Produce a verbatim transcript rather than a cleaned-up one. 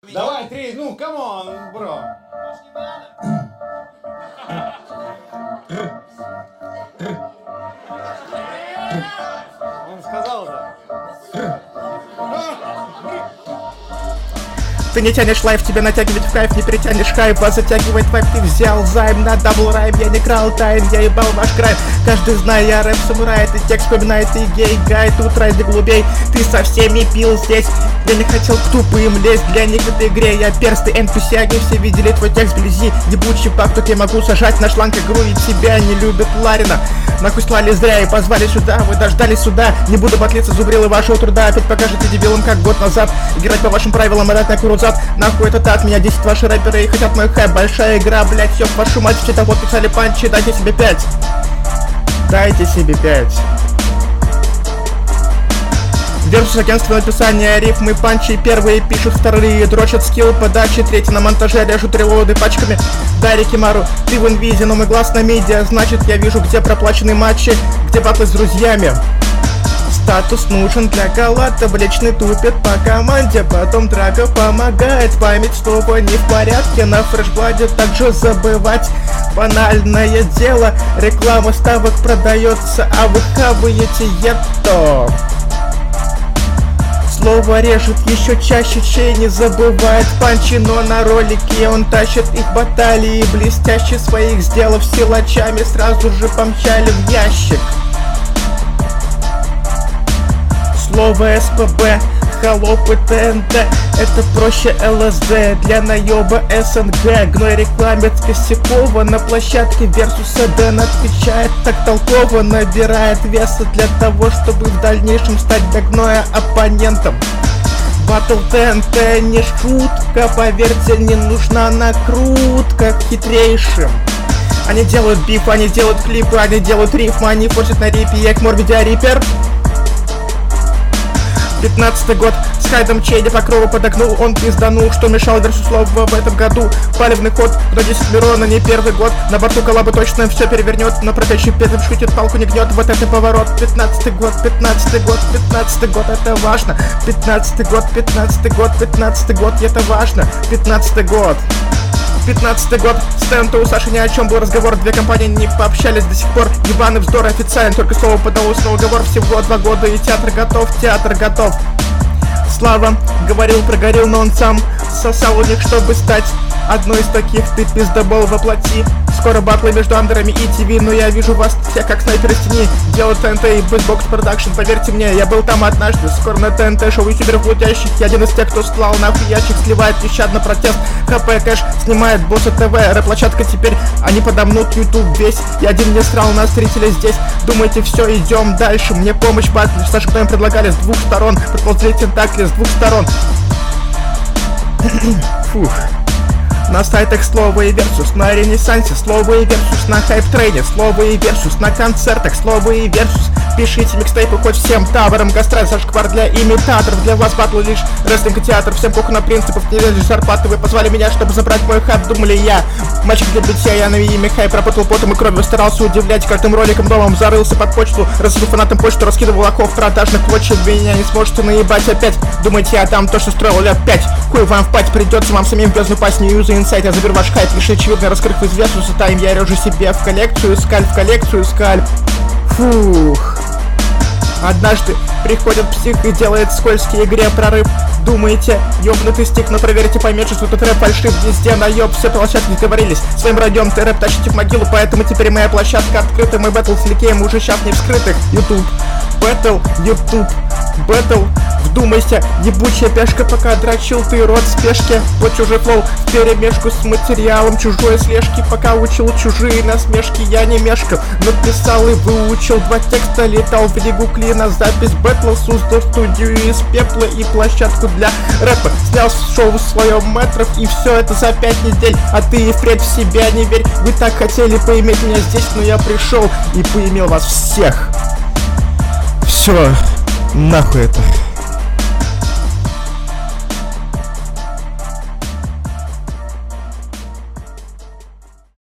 Давай, три, ну, камон, бро. Он сказал, да. Ты не тянешь лайф, тебя натягивать в кайф, не перетянешь хайп, а затягивает вайп. Ты взял займ на дабл райм, я не крал тайм, я ебал ваш край. Каждый знает, я рэп самурай, ты текст вспоминает, ты гей, гай, тут ради голубей. Ты со всеми пил здесь, я не хотел к тупым лезть, для них в этой игре я персты, эн пи си, они все видели твой текст вблизи. Ебучий пак, тут я могу сажать на шланг игру, и тебя не любит Ларина. Нахуй слали зря и позвали сюда, вы дождались суда. Не буду батлиться, зубрилы вашего труда. Опять покажете дебилам, как год назад. Играть по вашим правилам, отдать на куру зад. Нахуй это так, меня десять ваши рэперы и хотят мой хайп. Большая игра, блять, все в вашу мать. Все того писали панчи, дайте себе пять. Дайте себе пять. Версус агентство написания рифмы, панчи. Первые пишут, вторые дрочат, скилл подачи. Третий на монтаже режут релоуды пачками. Дарья Кимару, ты в инвизе, но мой глаз на медиа. Значит, я вижу, где проплаченные матчи, где батлы с друзьями. Статус нужен для кола, табличный тупит по команде. Потом драка помогает, память снова не в порядке. На фрешбладе также забывать банальное дело. Реклама ставок продается, а вы хаваете ето. Слово режет еще чаще, чей не забывает панчи, но на ролике он тащит их баталии. Блестяще своих сделав силачами, сразу же помчали в ящик. Слово эс пэ бэ, холопы тэ эн тэ, это проще эл эс дэ для наеба эс эн гэ. Гной рекламит Косякова на площадке Версуса. Дэн отвечает так толково, набирает веса для того, чтобы в дальнейшем стать до гноя оппонентом. Батл тэ эн тэ не шутка, поверьте, не нужна накрутка к хитрейшим. Они делают биф, они делают клипы, они делают рифмы, они портят на рипе, я к Морбидя Рипер. Пятнадцатый год, с хайдом Чейди покрову подогнул, он пизданул, что мешал Версус Слово в этом году. Палевный ход, до десять Мирона, не первый год, на борту коллаба точно все перевернет, на протечи пятым шутит, палку не гнет, вот это поворот. Пятнадцатый год, пятнадцатый год, пятнадцатый год, это важно. Пятнадцатый год, пятнадцатый год, пятнадцатый год, это важно. Пятнадцатый год. Пятнадцатый год, стенд у Саши ни о чем был разговор. Две компании не пообщались до сих пор. Ебаный вздор официально, только слово подалось на уговор. Всего два года и театр готов, театр готов. Слава говорил, прогорел, но он сам сосал у них, чтобы стать одной из таких. Ты пиздобол воплоти. Скоро батлы между андерами и ти ви, но я вижу вас всех как снайперы с тени. Делают тэ эн тэ и Бэтбокс Продакшн, поверьте мне, я был там однажды. Скоро на тэ эн тэ шоу ютуберов лутящих. Я один из тех, кто слал нахуй ящик, сливает нещадно протест. ха пэ кэш снимает босса тэ вэ, рэп-площадка теперь, они подомнут ютуб весь. Я один не срал на зрителей здесь. Думаете, все, идем дальше, мне помощь батли. Саша, кто им предлагали с двух сторон, подползли тентакли с двух сторон. Фух. На сайтах Слово и Версус, на Ренессансе Слово и Версус, на хайп-трейне Слово и Версус, на концертах Слово и Версус. Пишите микстейпы хоть всем таборам, гастраль, зашквар для имитаторов. Для вас батл лишь рестлинг и театр, всем похуй на принципов, не лишь зарплаты. Вы позвали меня, чтобы забрать мой хайп, думали я мальчик для битья, я на имя хайп, работал потом и кровью, старался удивлять каждым роликом домом, зарылся под почту, рассылал фанатам почту, раскидывал лохов продажных клочьев. Меня не сможете наебать опять, думаете, я там то, что строил лет пять. Хуй вам в пать, придется вам самим в бездну пасть, не юзай инсайт, я заберу ваш хайп, лишь очевидно раскрыв из Версуса тайм. Я режу себе в коллекцию скальп, в коллекцию скальп. Фух. Однажды приходит псих и делает скользкий игре прорыв. Думаете, ёбнутый стик, но проверьте, поймете, что тут рэп фальшив везде наёб. Все площадки договорились, своим радиом ты рэп тащите в могилу, поэтому теперь моя площадка открыта. Мы бэтл с Ликеем уже сейчас не вскрытых. Ютуб, бэтл, ютуб, бэтл. Вдумайся, ебучая пешка, пока дрочил ты рот в спешке. Вот чужой флоу в перемешку с материалом чужой слежки. Пока учил чужие насмешки, я не мешкал, написал и выучил два текста, летал в ригу клина, запись бэтла, создал студию из пепла и площадку для рэпа. Снял шоу в своем метров, и все это за пять недель. А ты и впредь в себя не верь. Вы так хотели поиметь меня здесь, но я пришел и поимел вас всех. Все, нахуй это.